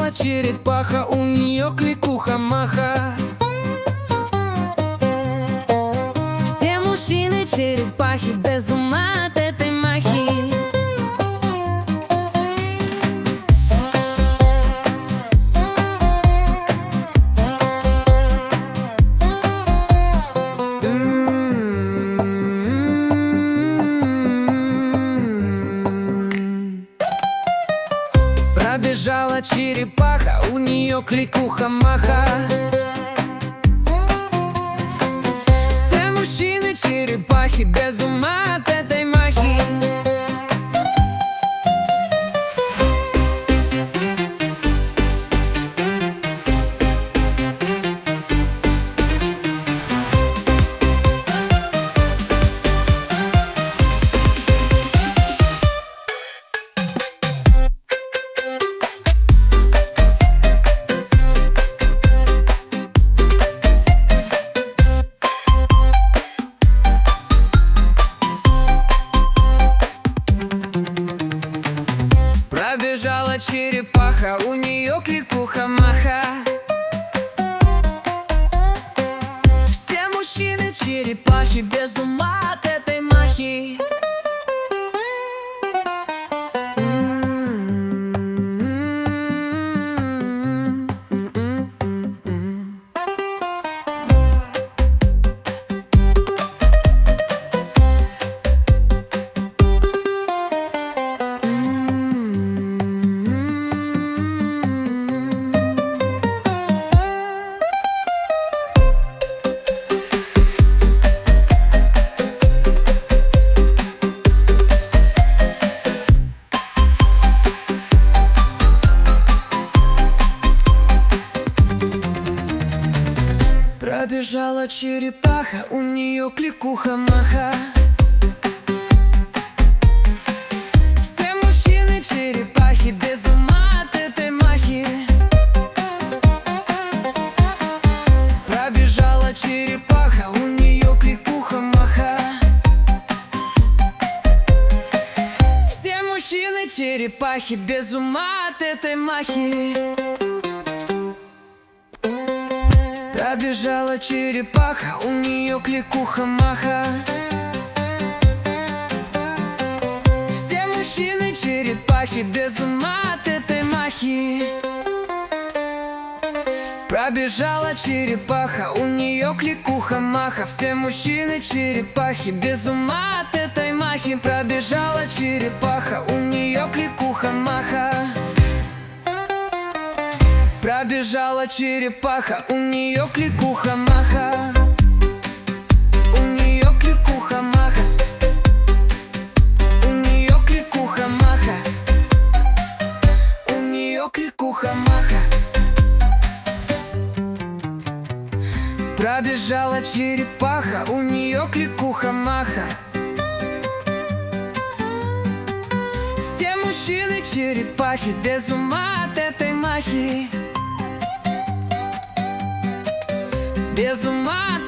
Пробежала черепаха, у нее кликуха-маха. Все мужчины черепахи без ума от этой махи. Пробежала черепаха, у нее кликуха-маха. Все мужчины черепахи без ума от этой махи. Пробежала черепаха, у нее кликуха-маха. Все мужчины черепахи без ума от этой махи. Пробежала черепаха, у нее кликуха-маха. Все мужчины черепахи без ума от этой махи. Пробежала черепаха, у нее кликуха-маха. Все мужчины черепахи без ума от этой махи. Пробежала черепаха, у нее кликуха-маха. Все мужчины черепахи без ума от этой махи. Пробежала черепаха, у нее кликуха-маха. Все мужчины черепахи без ума от этой махи. Пробежала черепаха, у нее кликуха-маха. Пробежала черепаха, у нее кликуха-маха. У нее кликуха-маха. У нее кликуха-маха. У нее кликуха-маха. Пробежала черепаха, у нее кликуха-маха. Все мужчины черепахи без ума от этой махи. Без ума от